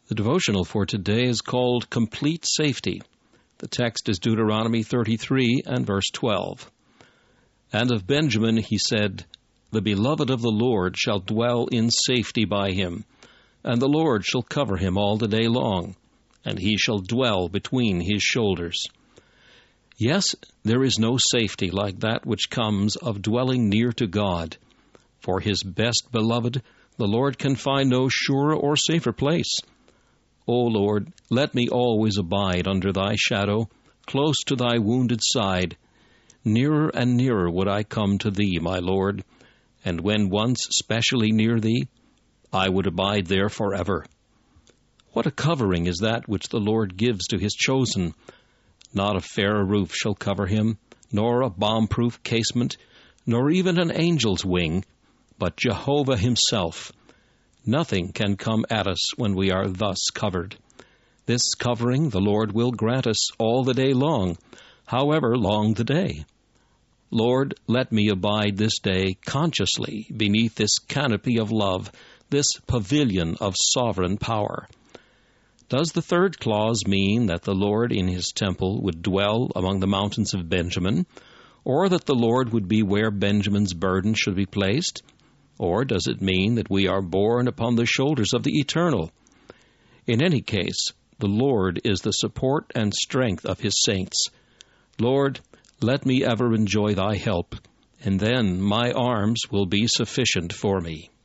The devotional for today is called Complete Safety. The text is Deuteronomy 33 and verse 12. And of Benjamin he said, The beloved of the Lord shall dwell in safety by him, and the Lord shall cover him all the day long, and he shall dwell between his shoulders. Yes, there is no safety like that which comes of dwelling near to God. For his best beloved, the Lord can find no surer or safer place. O Lord, let me always abide under thy shadow, close to thy wounded side. Nearer and nearer would I come to thee, my Lord, and when once specially near thee, I would abide there forever. What a covering is that which the Lord gives to his chosen! Not a fairer roof shall cover him, nor a bomb-proof casement, nor even an angel's wing, but Jehovah himself. Nothing can come at us when we are thus covered. This covering the Lord will grant us all the day long, however long the day. Lord, let me abide this day consciously beneath this canopy of love, this pavilion of sovereign power. Does the third clause mean that the Lord in his temple would dwell among the mountains of Benjamin, or that the Lord would be where Benjamin's burden should be placed? Or does it mean that we are borne upon the shoulders of the Eternal? In any case, the Lord is the support and strength of his saints. Lord, let me ever enjoy thy help, and then my arms will be sufficient for me.